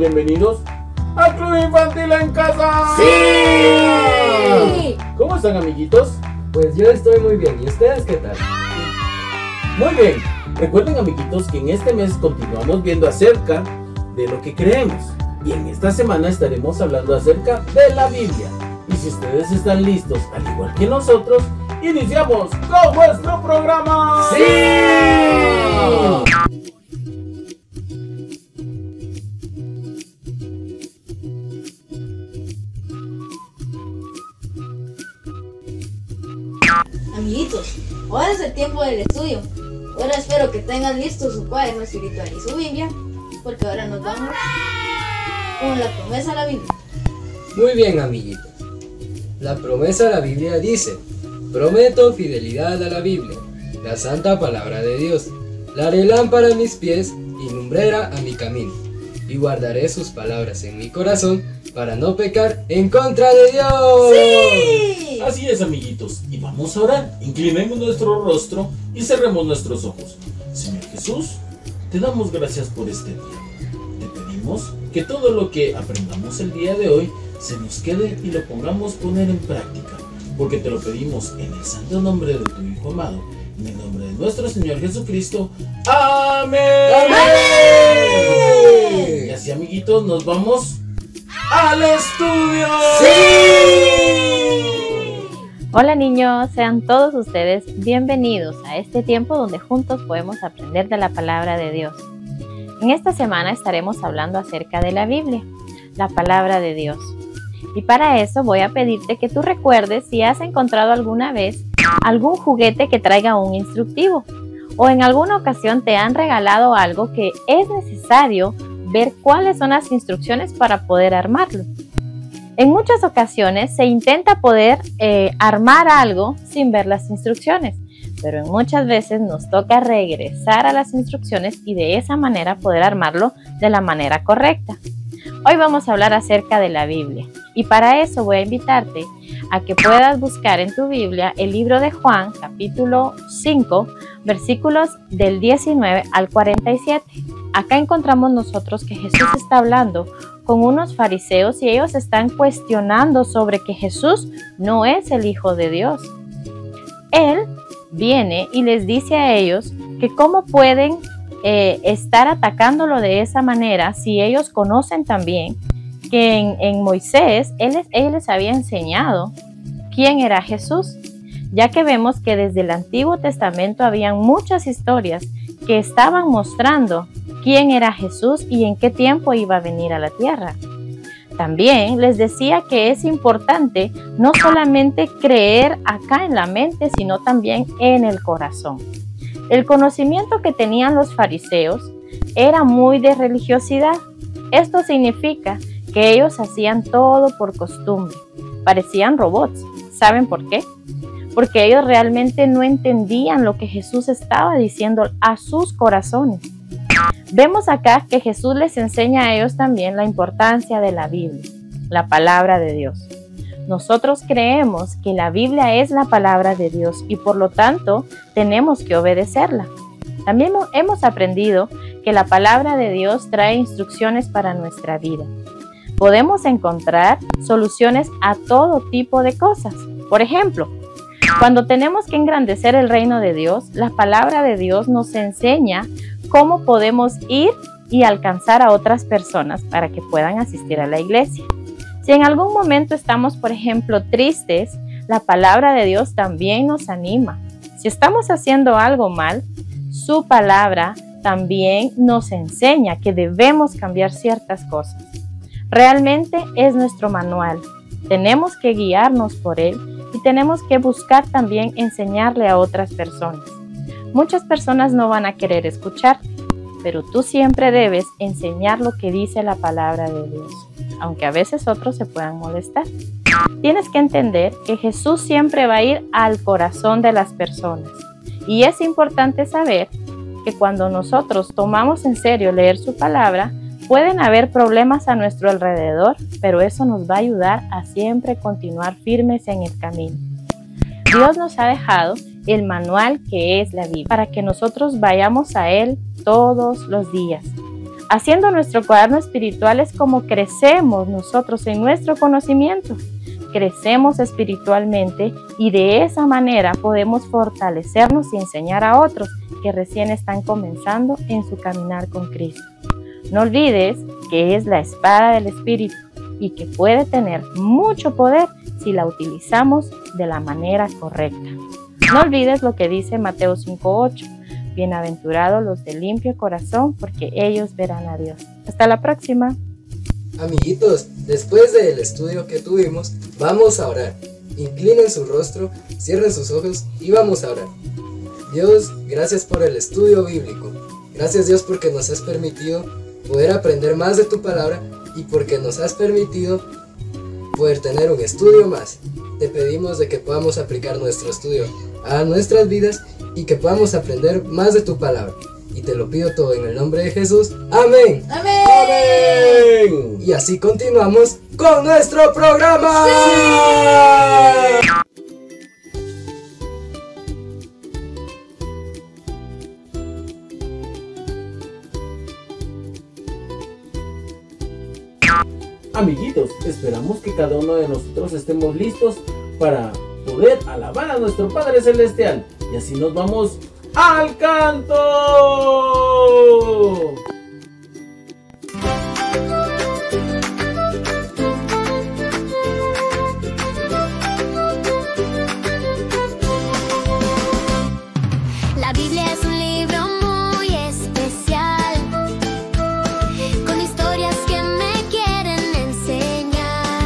bienvenidos a Club Infantil en Casa. ¡Sí! ¿Cómo están, amiguitos? Pues yo estoy muy bien, ¿y ustedes qué tal? Muy bien. Recuerden, amiguitos, que en este mes continuamos viendo acerca de lo que creemos. Y en esta semana estaremos hablando acerca de la Biblia. Y si ustedes están listos, al igual que nosotros, iniciamos con nuestro programa. ¡Sí! Amiguitos, ahora es el tiempo del estudio. Ahora espero que tengan listo su cuaderno espiritual y su Biblia, porque ahora nos vamos con la promesa de la Biblia. Muy bien, amiguitos. La promesa de la Biblia dice: prometo fidelidad a la Biblia, la santa palabra de Dios. La haré lámpara a mis pies y lumbrera a mi camino. Y guardaré sus palabras en mi corazón para no pecar en contra de Dios. ¡Sí! Así es, amiguitos, y vamos a orar. Inclinemos nuestro rostro y cerremos nuestros ojos. Señor Jesús, te damos gracias por este día. Te pedimos que todo lo que aprendamos el día de hoy se nos quede y lo pongamos poner en práctica, porque te lo pedimos en el santo nombre de tu Hijo amado, en el nombre de nuestro Señor Jesucristo. ¡Amén! ¡Amén! Y así, amiguitos, nos vamos al estudio. Hola niños, sean todos ustedes bienvenidos a este tiempo donde juntos podemos aprender de la palabra de Dios. En esta semana estaremos hablando acerca de la Biblia, la palabra de Dios. Y para eso voy a pedirte que tú recuerdes si has encontrado alguna vez algún juguete que traiga un instructivo, o en alguna ocasión te han regalado algo que es necesario ver cuáles son las instrucciones para poder armarlo. En muchas ocasiones se intenta poder armar algo sin ver las instrucciones, pero en muchas veces nos toca regresar a las instrucciones y de esa manera poder armarlo de la manera correcta. Hoy vamos a hablar acerca de la Biblia y para eso voy a invitarte a que puedas buscar en tu Biblia el libro de Juan, capítulo 5, versículos del 19 al 47. Acá encontramos nosotros que Jesús está hablando con unos fariseos y ellos están cuestionando sobre que Jesús no es el Hijo de Dios. Él viene y les dice a ellos que cómo pueden estar atacándolo de esa manera si ellos conocen también que en Moisés él les había enseñado quién era Jesús, ya que vemos que desde el Antiguo Testamento habían muchas historias que estaban mostrando quién era Jesús y en qué tiempo iba a venir a la tierra. También les decía que es importante no solamente creer acá en la mente, sino también en el corazón. El conocimiento que tenían los fariseos era muy de religiosidad. Esto significa que ellos hacían todo por costumbre. Parecían robots. ¿Saben por qué? Porque ellos realmente no entendían lo que Jesús estaba diciendo a sus corazones. Vemos acá que Jesús les enseña a ellos también la importancia de la Biblia, la palabra de Dios. Nosotros creemos que la Biblia es la palabra de Dios y por lo tanto tenemos que obedecerla. También hemos aprendido que la palabra de Dios trae instrucciones para nuestra vida. Podemos encontrar soluciones a todo tipo de cosas. Por ejemplo, cuando tenemos que engrandecer el reino de Dios, la palabra de Dios nos enseña cómo podemos ir y alcanzar a otras personas para que puedan asistir a la iglesia. Si en algún momento estamos, por ejemplo, tristes, la palabra de Dios también nos anima. Si estamos haciendo algo mal, su palabra también nos enseña que debemos cambiar ciertas cosas. Realmente es nuestro manual. Tenemos que guiarnos por él y tenemos que buscar también enseñarle a otras personas. Muchas personas no van a querer escucharte, pero tú siempre debes enseñar lo que dice la palabra de Dios, aunque a veces otros se puedan molestar. Tienes que entender que Jesús siempre va a ir al corazón de las personas. Y es importante saber que cuando nosotros tomamos en serio leer su palabra, pueden haber problemas a nuestro alrededor, pero eso nos va a ayudar a siempre continuar firmes en el camino. Dios nos ha dejado el manual que es la Biblia, para que nosotros vayamos a Él todos los días. Haciendo nuestro cuaderno espiritual es como crecemos nosotros en nuestro conocimiento. Crecemos espiritualmente y de esa manera podemos fortalecernos y enseñar a otros que recién están comenzando en su caminar con Cristo. No olvides que es la espada del Espíritu y que puede tener mucho poder si la utilizamos de la manera correcta. No olvides lo que dice Mateo 5:8. Bienaventurados los de limpio corazón, porque ellos verán a Dios. Hasta la próxima. Amiguitos, después del estudio que tuvimos, vamos a orar. Inclinen su rostro, cierren sus ojos y vamos a orar. Dios, gracias por el estudio bíblico. Gracias, Dios, porque nos has permitido poder aprender más de tu palabra y porque nos has permitido poder tener un estudio más. Te pedimos de que podamos aplicar nuestro estudio a nuestras vidas y que podamos aprender más de tu palabra. Y te lo pido todo en el nombre de Jesús. ¡Amén! ¡Amén! ¡Amén! Y así continuamos con nuestro programa. ¡Sí! Amiguitos, esperamos que cada uno de nosotros estemos listos para poder alabar a nuestro Padre Celestial. Y así nos vamos al canto. La Biblia es un libro muy especial, con historias que me quieren enseñar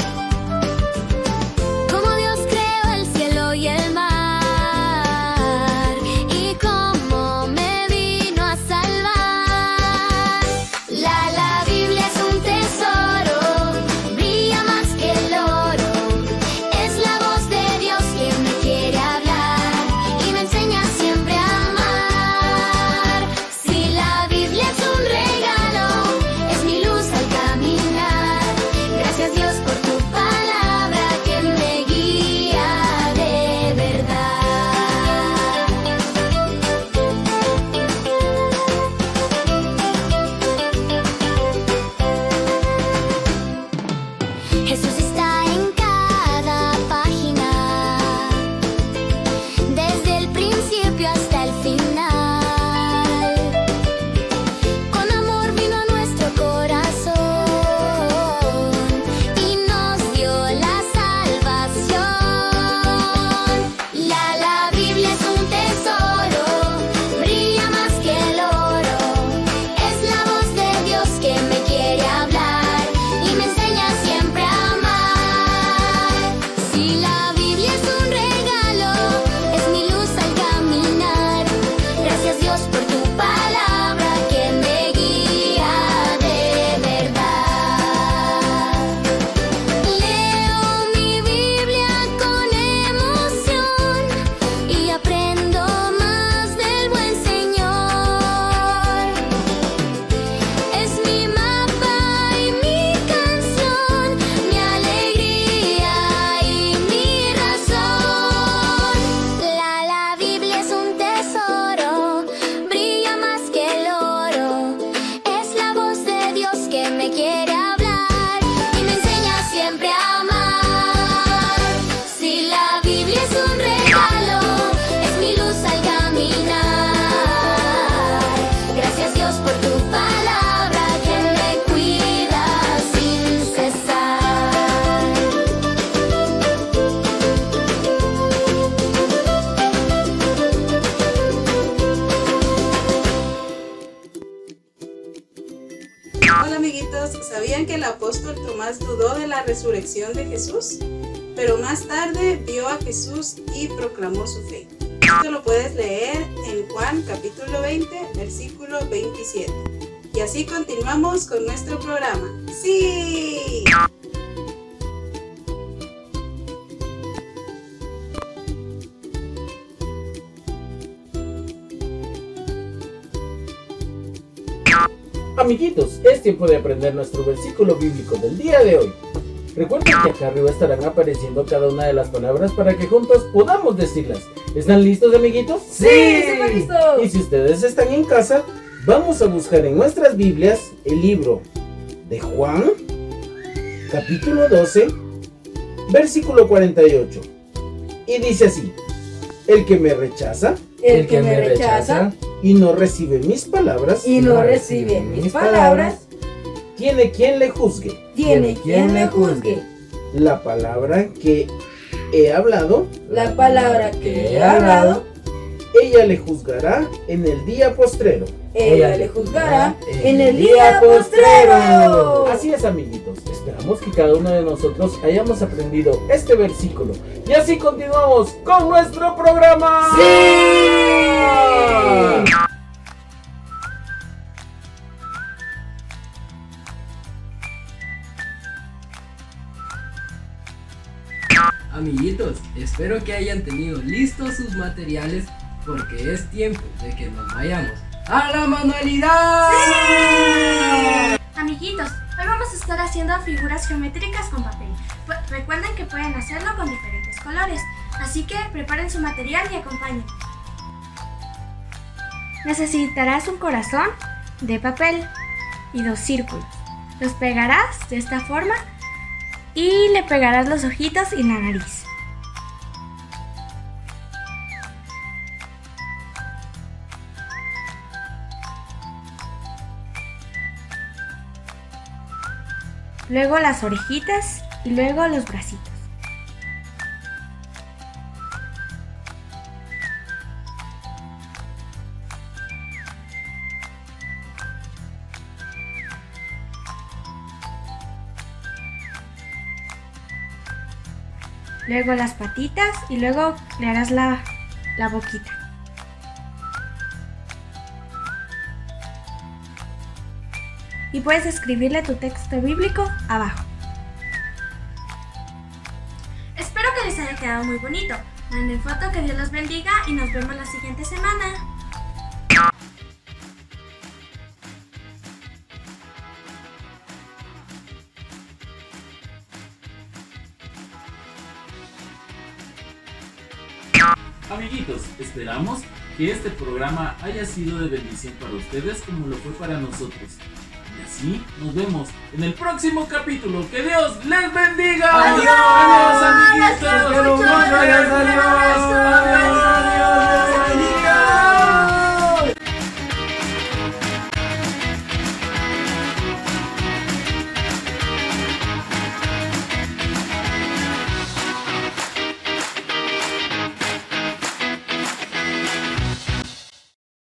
cómo Dios creó el cielo y el mar y cómo me vino a salvar. La Biblia es un tesoro, brilla más que el oro, es la voz de Dios que me quiere hablar y me enseña siempre a amar. Si la Biblia es un regalo, es mi luz al caminar. Gracias, Dios, por tu palabra que me guía de verdad. Jesús está en cada página, desde el principio hasta el final. Con amor vino a nuestro corazón y nos dio la salvación. La Biblia es un tesoro, brilla más que el oro, es la voz de Dios que me quiere hablar y me enseña siempre a amar. Si la Biblia es un regalo, es mi luz al caminar. Gracias, Dios, por tu palabra que me guía de verdad. Leo mi Biblia con emoción y aprendo más del buen Señor. Es mi mapa y mi canción, mi alegría y mi razón. La Biblia es un tesoro, brilla más que el oro, es la voz de Dios que me quiere hablar y me enseña siempre a amar. Si la Biblia es un regalo, es mi luz al caminar. Gracias, Dios, por tu palabra que me cuida sin cesar. Hola amiguitos, ¿sabían que el apóstol Tomás dudó de la resurrección de Jesús? Pero más tarde vio a Jesús y proclamó su fe. Esto lo puedes leer en Juan capítulo 20, versículo 27. Y así continuamos con nuestro programa. ¡Sí! Amiguitos, es tiempo de aprender nuestro versículo bíblico del día de hoy. Recuerden que acá arriba estarán apareciendo cada una de las palabras para que juntos podamos decirlas. ¿Están listos, amiguitos? ¡Sí! ¡Súper listos! Y si ustedes están en casa, Vamos a buscar en nuestras Biblias el libro de Juan, capítulo 12, versículo 48. Y dice así: el que me rechaza El que me rechaza y no recibe mis palabras, y no recibe mis palabras, tiene quien le juzgue. tiene quien le juzgue. La palabra que he hablado, La palabra que he hablado, ella le juzgará en el día postrero. ella le juzgará en el día postrero. Así es, amiguitos. Esperamos que cada uno de nosotros hayamos aprendido este versículo. Y así continuamos con nuestro programa. ¡Sí! Amiguitos, espero que hayan tenido listos sus materiales porque es tiempo de que nos vayamos a la manualidad. Amiguitos, hoy vamos a estar haciendo figuras geométricas con papel. Recuerden que pueden hacerlo con diferentes colores, así que preparen su material y acompañen. Necesitarás un corazón de papel y 2 círculos. Los pegarás de esta forma y le pegarás los ojitos y la nariz. Luego las orejitas y luego los bracitos. Luego las patitas y luego le harás la boquita. Y puedes escribirle tu texto bíblico abajo. Espero que les haya quedado muy bonito. Manden foto, que Dios los bendiga y nos vemos la siguiente semana. Amiguitos, esperamos que este programa haya sido de bendición para ustedes como lo fue para nosotros. Y así nos vemos en el próximo capítulo. ¡Que Dios les bendiga! ¡Adiós! ¡Adiós, amiguitos! ¡Nos escuchamos! ¡Adiós! ¡Adiós! ¡Adiós!